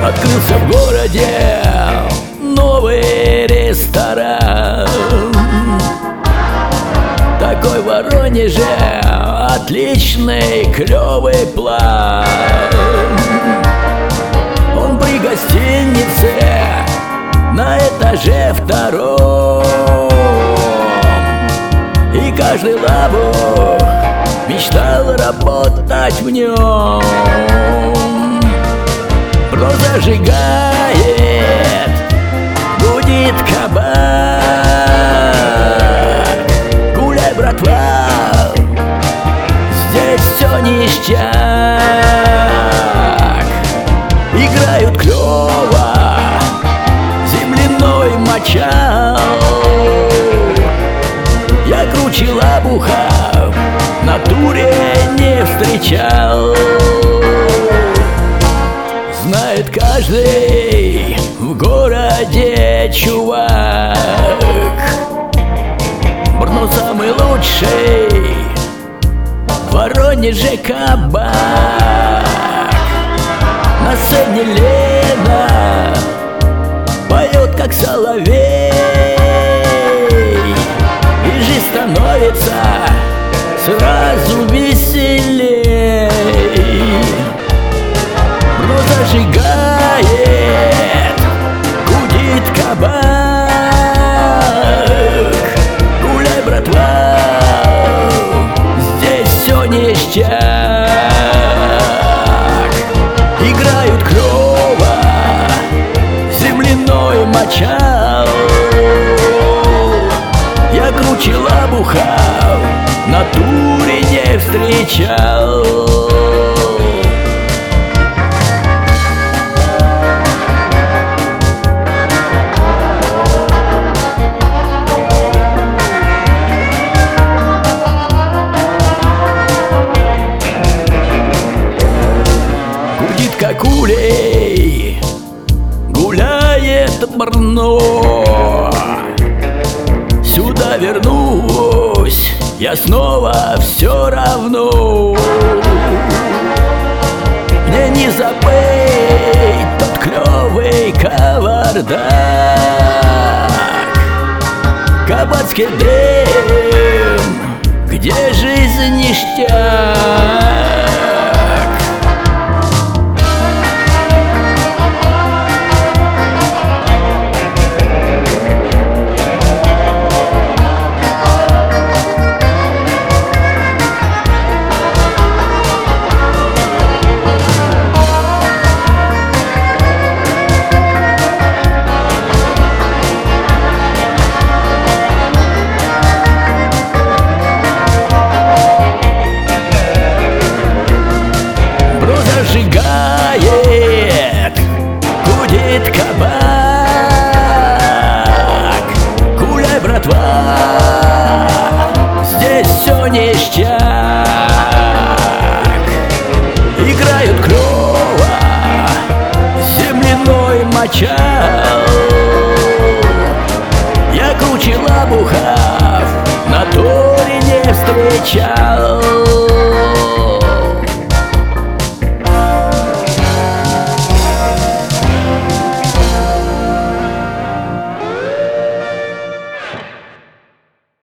Открылся в городе новый ресторан. Такой в Воронеже отличный, клевый план. Он при гостинице на этаже втором, и каждый лабух мечтал работать в нем. Бро зажигает, гудит кабак. Гуляй, братва, здесь все ништяк. Играют клёво земляной мочал. Я круче лабуха в натуре не встречал. Знает каждый в городе чувак, Брно самый лучший в Воронеже кабак. На сцене Лена поет как соловей, и жизнь становится сразу веселей. Бро зажигает, гудит кабак. Гуляй, братва, здесь все ништяк. Играют клёво земляной мочал. Я круче лабуха в натуре не встречал. Как улей гуляет Брно. Сюда вернусь я снова все равно. Мне не забыть тот клевый кавардак, кабацкий дым, где жизнь ништяк. Зажигает, гудит кабак. Гуляй, братва, здесь все ништяк. Играют клёво земляной мочал. Я круче лабухов в натуре не встречал.